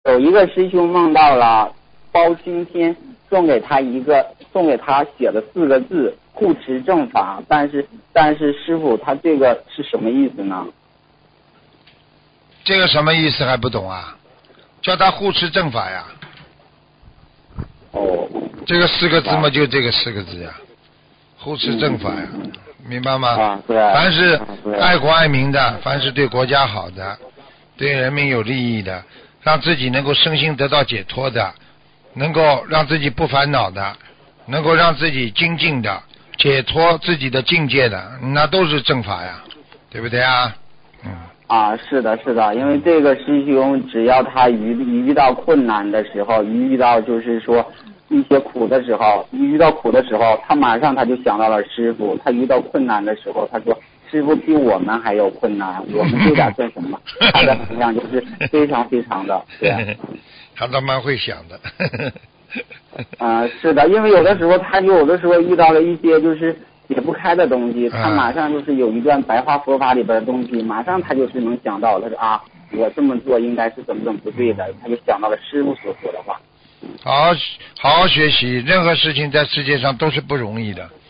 有一个师兄梦到了包青天送给他写了4个字护持正法，但是师傅他这个是什么意思呢？ 这个什么意思还不懂啊？叫他护持正法呀。 哦。 这个4个字嘛，就这个4个字呀，护持正法呀，明白吗？ 啊，对。 凡是爱国爱民的，凡是对国家好的，对人民有利益的，让自己能够身心得到解脱的，能够让自己不烦恼的，能够让自己精进的，解脱自己的境界的，那都是正法呀，对不对啊？ 啊，是的，是的，因为这个师兄只要他遇到困难的时候，遇到就是说一些苦的时候，遇到苦的时候，他马上他就想到了师傅。他遇到困难的时候，他说师傅比我们还有困难，我们这点算什么？他的能量就是非常非常的，对。 他倒蛮会想的。 是的，因为有的时候他遇到了一些就是解不开的东西，他马上就是有一段白话佛法里边的东西，马上他就是能想到，他说啊，我这么做应该是怎么不对的，他就想到了师傅所说的话。 好好学习，任何事情在世界上都是不容易的，